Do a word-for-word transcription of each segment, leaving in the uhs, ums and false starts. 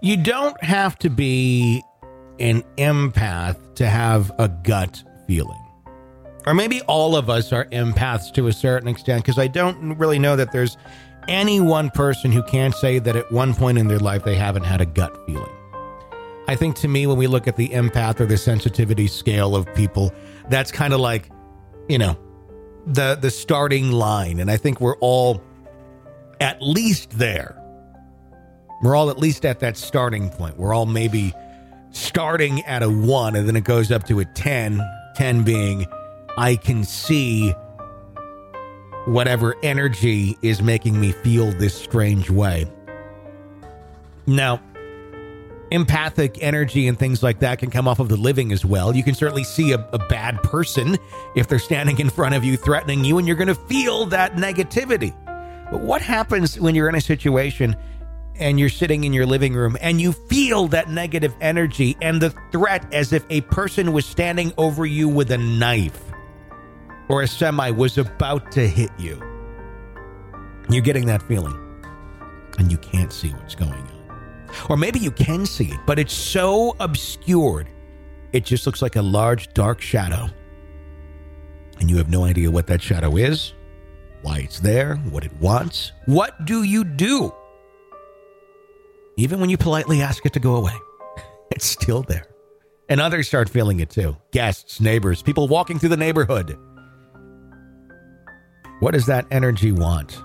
You don't have to be an empath to have a gut feeling. Or maybe all of us are empaths to a certain extent, because I don't really know that there's any one person who can't say that at one point in their life they haven't had a gut feeling. I think to me, when we look at the empath or the sensitivity scale of people, that's kind of like, you know, the the starting line. And I think we're all at least there. We're all at least at that starting point. We're all maybe starting at a one, and then it goes up to a ten, ten being I can see whatever energy is making me feel this strange way. Now, empathic energy and things like that can come off of the living as well. You can certainly see a, a bad person if they're standing in front of you threatening you, and you're going to feel that negativity. But what happens when you're in a situation and you're sitting in your living room and you feel that negative energy and the threat as if a person was standing over you with a knife or a semi was about to hit you? You're getting that feeling and you can't see what's going on. Or maybe you can see it, but it's so obscured, it just looks like a large dark shadow. And you have no idea what that shadow is, why it's there, what it wants. What do you do? Even when you politely ask it to go away, it's still there. And others start feeling it too. Guests, neighbors, people walking through the neighborhood. What does that energy want?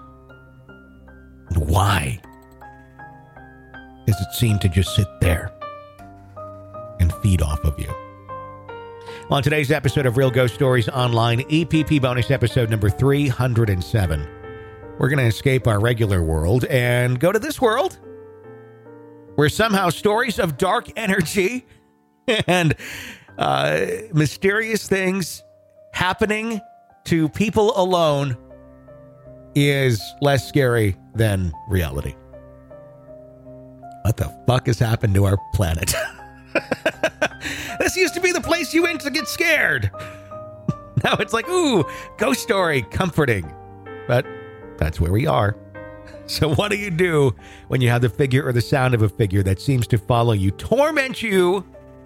Why does it seem to just sit there and feed off of you? Well, on today's episode of Real Ghost Stories Online, E P P bonus episode number three hundred seven, we're going to escape our regular world and go to this world where somehow stories of dark energy and uh, mysterious things happening to people alone is less scary than reality. What the fuck has happened to our planet? This used to be the place you went to get scared. Now it's like, ooh, ghost story, comforting. But that's where we are. So what do you do when you have the figure or the sound of a figure that seems to follow you, torment you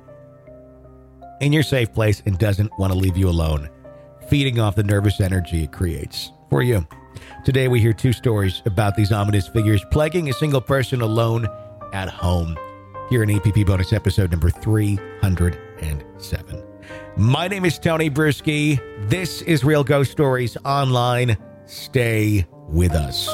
in your safe place, and doesn't want to leave you alone, feeding off the nervous energy it creates for you? Today we hear two stories about these ominous figures plaguing a single person alone at home, here in E P P bonus episode number three hundred seven. My name is Tony Bruschi. This is Real Ghost Stories Online. Stay with us.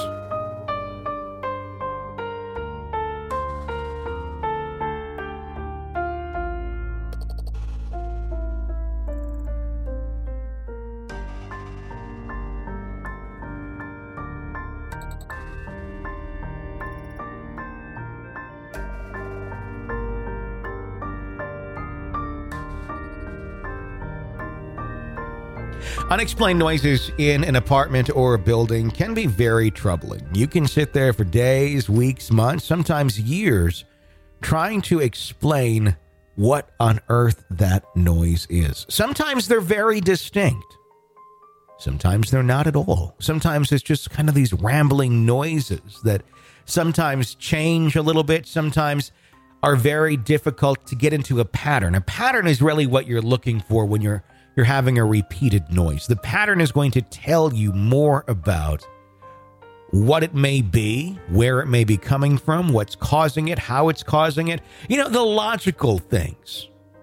Unexplained noises in an apartment or a building can be very troubling. You can sit there for days, weeks, months, sometimes years, trying to explain what on earth that noise is. Sometimes they're very distinct. Sometimes they're not at all. Sometimes it's just kind of these rambling noises that sometimes change a little bit, sometimes are very difficult to get into a pattern. A pattern is really what you're looking for when you're You're having a repeated noise. The pattern is going to tell you more about what it may be, where it may be coming from, what's causing it, how it's causing it. You know, the logical things.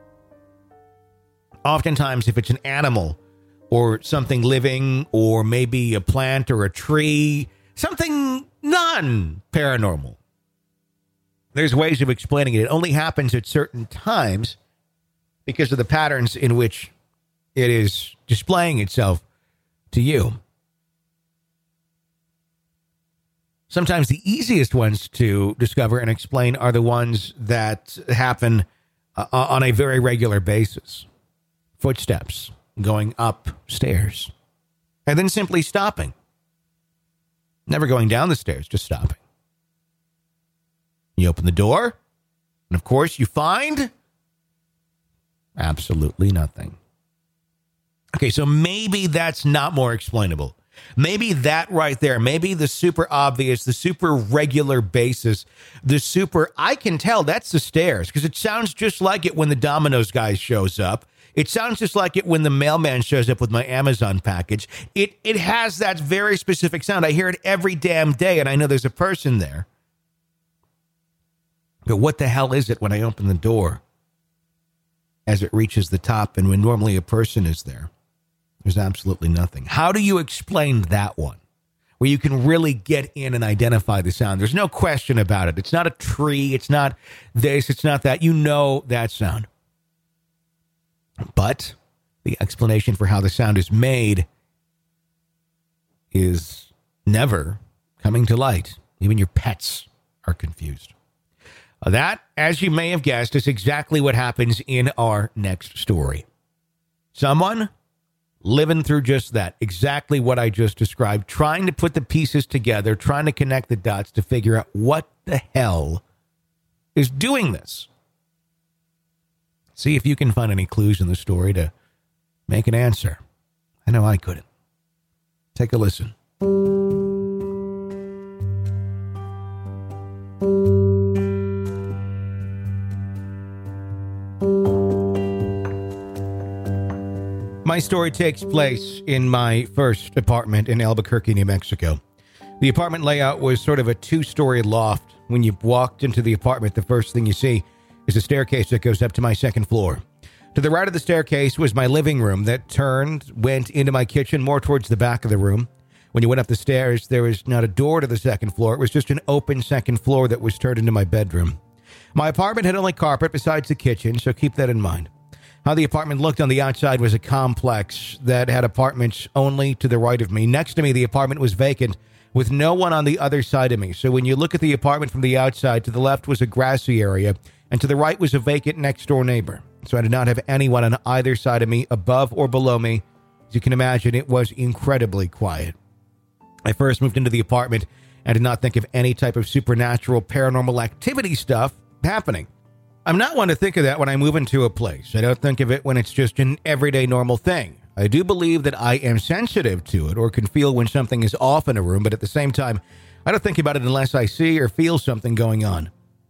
Oftentimes, if it's an animal or something living, or maybe a plant or a tree, something non-paranormal, there's ways of explaining it. It only happens at certain times because of the patterns in which it is displaying itself to you. Sometimes the easiest ones to discover and explain are the ones that happen uh, on a very regular basis. Footsteps going upstairs and then simply stopping. Never going down the stairs, just stopping. You open the door, and of course you find absolutely nothing. Okay, so maybe that's not more explainable. Maybe that right there, maybe the super obvious, the super regular basis, the super, I can tell that's the stairs because it sounds just like it when the Domino's guy shows up. It sounds just like it when the mailman shows up with my Amazon package. It it has that very specific sound. I hear it every damn day, and I know there's a person there. But what the hell is it when I open the door as it reaches the top and when normally a person is there? There's absolutely nothing. How do you explain that one? Where you can really get in and identify the sound. There's no question about it. It's not a tree. It's not this. It's not that. You know that sound. But the explanation for how the sound is made is never coming to light. Even your pets are confused. That, as you may have guessed, is exactly what happens in our next story. Someone living through just that, exactly what I just described, trying to put the pieces together, trying to connect the dots to figure out what the hell is doing this. See if you can find any clues in the story to make an answer. I know I couldn't. Take a listen. My story takes place in my first apartment in Albuquerque, New Mexico. The apartment layout was sort of a two-story loft. When you walked into the apartment, the first thing you see is a staircase that goes up to my second floor. To the right of the staircase was my living room that turned, went into my kitchen, more towards the back of the room. When you went up the stairs, there was not a door to the second floor. It was just an open second floor that was turned into my bedroom. My apartment had only carpet besides the kitchen, so keep that in mind. How the apartment looked on the outside was a complex that had apartments only to the right of me. Next to me, the apartment was vacant with no one on the other side of me. So when you look at the apartment from the outside, to the left was a grassy area, and to the right was a vacant next-door neighbor. So I did not have anyone on either side of me, above or below me. As you can imagine, it was incredibly quiet. I first moved into the apartment and did not think of any type of supernatural paranormal activity stuff happening. I'm not one to think of that when I move into a place. I don't think of it when it's just an everyday normal thing. I do believe that I am sensitive to it or can feel when something is off in a room, but at the same time, I don't think about it unless I see or feel something going on.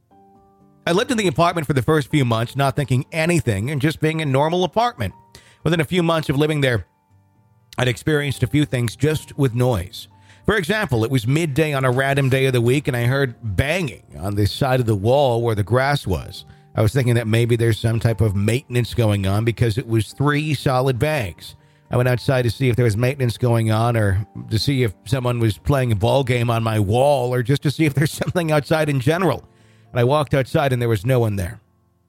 I lived in the apartment for the first few months, not thinking anything and just being a normal apartment. Within a few months of living there, I'd experienced a few things just with noise. For example, it was midday on a random day of the week and I heard banging on the side of the wall where the grass was. I was thinking that maybe there's some type of maintenance going on because it was three solid bangs. I went outside to see if there was maintenance going on or to see if someone was playing a ball game on my wall or just to see if there's something outside in general. And I walked outside and there was no one there.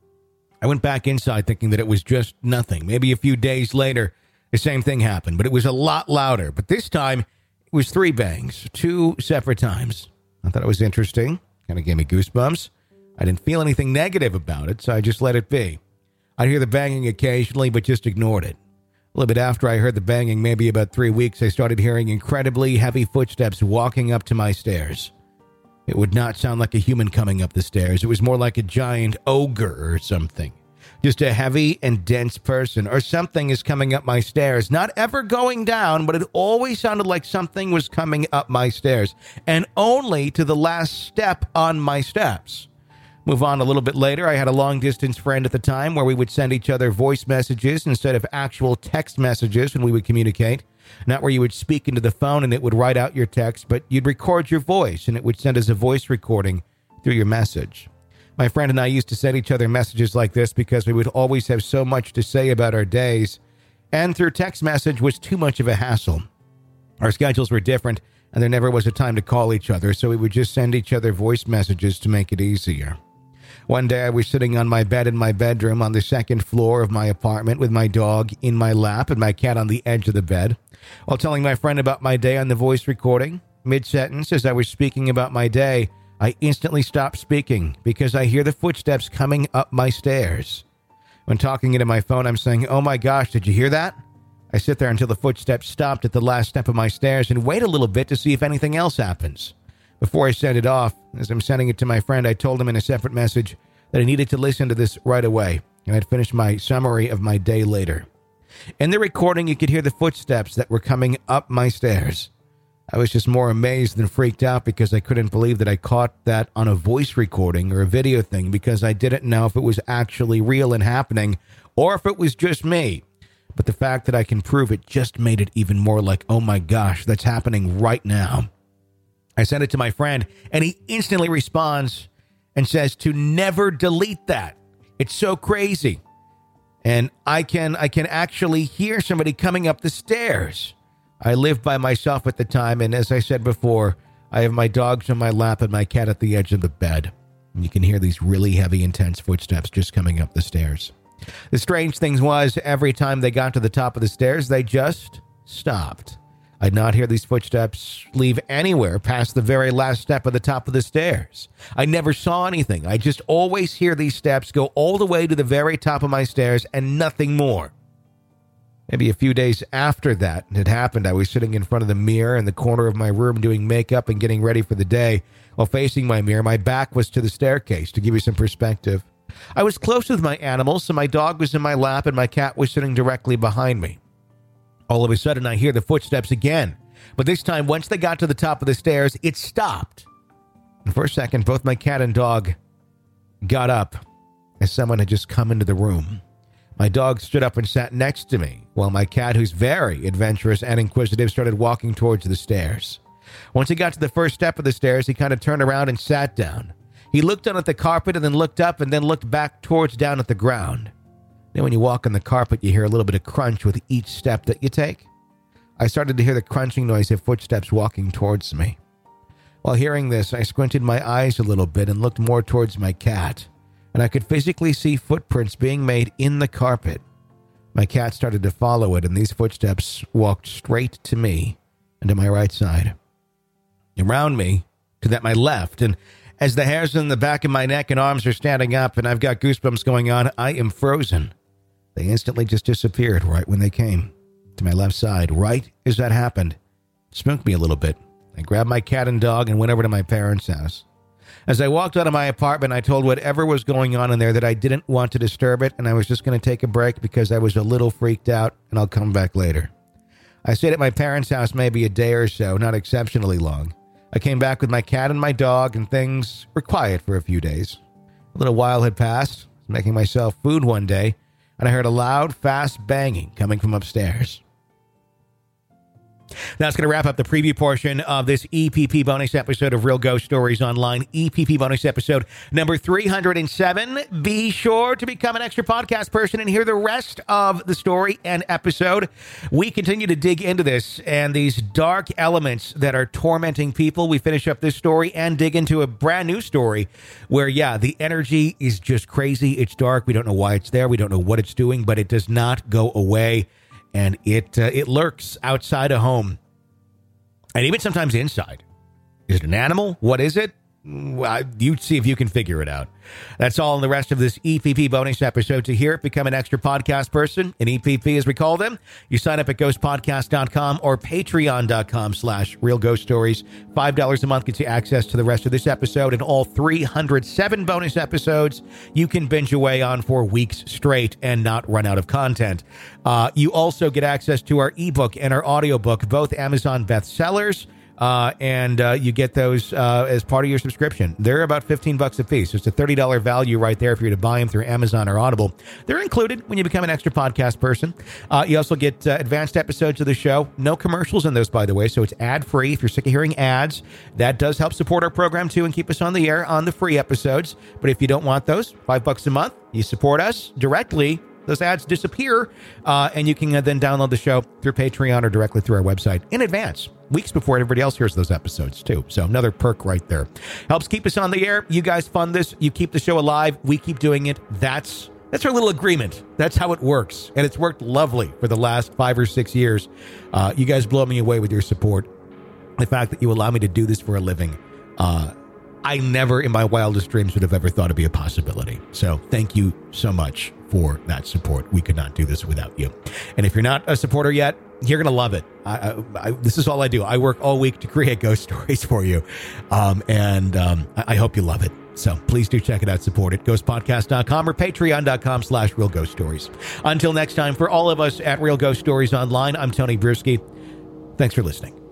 I went back inside thinking that it was just nothing. Maybe a few days later, the same thing happened, but it was a lot louder. But this time, it was three bangs, two separate times. I thought it was interesting. Kind of gave me goosebumps. I didn't feel anything negative about it, so I just let it be. I'd hear the banging occasionally, but just ignored it. A little bit after I heard the banging, maybe about three weeks, I started hearing incredibly heavy footsteps walking up to my stairs. It would not sound like a human coming up the stairs. It was more like a giant ogre or something. Just a heavy and dense person or something is coming up my stairs. Not ever going down, but it always sounded like something was coming up my stairs. And only to the last step on my steps. Move on a little bit later, I had a long-distance friend at the time where we would send each other voice messages instead of actual text messages when we would communicate. Not where you would speak into the phone and it would write out your text, but you'd record your voice and it would send us a voice recording through your message. My friend and I used to send each other messages like this because we would always have so much to say about our days, and through text message was too much of a hassle. Our schedules were different, and there never was a time to call each other, so we would just send each other voice messages to make it easier. One day I was sitting on my bed in my bedroom on the second floor of my apartment with my dog in my lap and my cat on the edge of the bed. While telling my friend about my day on the voice recording, mid-sentence as I was speaking about my day, I instantly stopped speaking because I hear the footsteps coming up my stairs. When talking into my phone, I'm saying, "Oh my gosh, did you hear that?" I sit there until the footsteps stopped at the last step of my stairs and wait a little bit to see if anything else happens. Before I send it off, as I'm sending it to my friend, I told him in a separate message that I needed to listen to this right away, and I'd finish my summary of my day later. In the recording, you could hear the footsteps that were coming up my stairs. I was just more amazed than freaked out because I couldn't believe that I caught that on a voice recording or a video thing because I didn't know if it was actually real and happening or if it was just me. But the fact that I can prove it just made it even more like, oh my gosh, that's happening right now. I sent it to my friend and he instantly responds and says to never delete that. It's so crazy. And I can I can actually hear somebody coming up the stairs. I lived by myself at the time, and as I said before, I have my dogs on my lap and my cat at the edge of the bed. And you can hear these really heavy, intense footsteps just coming up the stairs. The strange thing was, every time they got to the top of the stairs, they just stopped. I'd not hear these footsteps leave anywhere past the very last step of the top of the stairs. I never saw anything. I just always hear these steps go all the way to the very top of my stairs and nothing more. Maybe a few days after that had happened, I was sitting in front of the mirror in the corner of my room doing makeup and getting ready for the day. While facing my mirror, my back was to the staircase, to give you some perspective. I was close with my animals, so my dog was in my lap and my cat was sitting directly behind me. All of a sudden, I hear the footsteps again. But this time, once they got to the top of the stairs, it stopped. And for a second, both my cat and dog got up as someone had just come into the room. My dog stood up and sat next to me, while my cat, who's very adventurous and inquisitive, started walking towards the stairs. Once he got to the first step of the stairs, he kind of turned around and sat down. He looked down at the carpet and then looked up and then looked back towards down at the ground. Then when you walk on the carpet, you hear a little bit of crunch with each step that you take. I started to hear the crunching noise of footsteps walking towards me. While hearing this, I squinted my eyes a little bit and looked more towards my cat, and I could physically see footprints being made in the carpet. My cat started to follow it, and these footsteps walked straight to me and to my right side. Around me, to that my left, and as the hairs on the back of my neck and arms are standing up and I've got goosebumps going on, I am frozen. They instantly just disappeared right when they came. To my left side, right as that happened, it spooked me a little bit. I grabbed my cat and dog and went over to my parents' house. As I walked out of my apartment, I told whatever was going on in there that I didn't want to disturb it and I was just going to take a break because I was a little freaked out and I'll come back later. I stayed at my parents' house maybe a day or so, not exceptionally long. I came back with my cat and my dog and things were quiet for a few days. A little while had passed. I was making myself food one day and I heard a loud, fast banging coming from upstairs. That's going to wrap up the preview portion of this E P P bonus episode of Real Ghost Stories Online, E P P bonus episode number three hundred seven. Be sure to become an extra podcast person and hear the rest of the story and episode. We continue to dig into this and these dark elements that are tormenting people. We finish up this story and dig into a brand new story where, yeah, the energy is just crazy. It's dark. We don't know why it's there. We don't know what it's doing, but it does not go away. And it uh, it lurks outside a home and even sometimes inside. Is it an animal? What is it? Well, you see if you can figure it out. That's all in the rest of this E P P bonus episode. To hear it, become an extra podcast person, an E P P as we call them. You sign up at ghost podcast dot com or patreon dot com slash real ghost stories. five dollars a month gets you access to the rest of this episode and all three hundred seven bonus episodes you can binge away on for weeks straight and not run out of content. Uh, you also get access to our ebook and our audiobook, both Amazon bestsellers. Uh, and uh, you get those uh, as part of your subscription. They're about fifteen bucks a piece. So it's a thirty dollars value right there for you to buy them through Amazon or Audible. They're included when you become an extra podcast person. Uh, you also get uh, advanced episodes of the show. No commercials in those, by the way, so it's ad-free. If you're sick of hearing ads, that does help support our program, too, and keep us on the air on the free episodes. But if you don't want those, five bucks a month, you support us directly. Those ads disappear, uh, and you can uh, then download the show through Patreon or directly through our website in advance, weeks before everybody else hears those episodes, too. So another perk right there. Helps keep us on the air. You guys fund this. You keep the show alive. We keep doing it. That's that's our little agreement. That's how it works, and it's worked lovely for the last five or six years. Uh, you guys blow me away with your support. The fact that you allow me to do this for a living, uh, I never in my wildest dreams would have ever thought it'd be a possibility. So thank you so much for that support. We could not do this without you. And if you're not a supporter yet, you're going to love it. I, I, I, this is all I do. I work all week to create ghost stories for you. Um, and um, I, I hope you love it. So please do check it out. Support it. ghost podcast dot com or patreon dot com slash real ghost stories. Until next time, for all of us at Real Ghost Stories Online, I'm Tony Bruschi. Thanks for listening.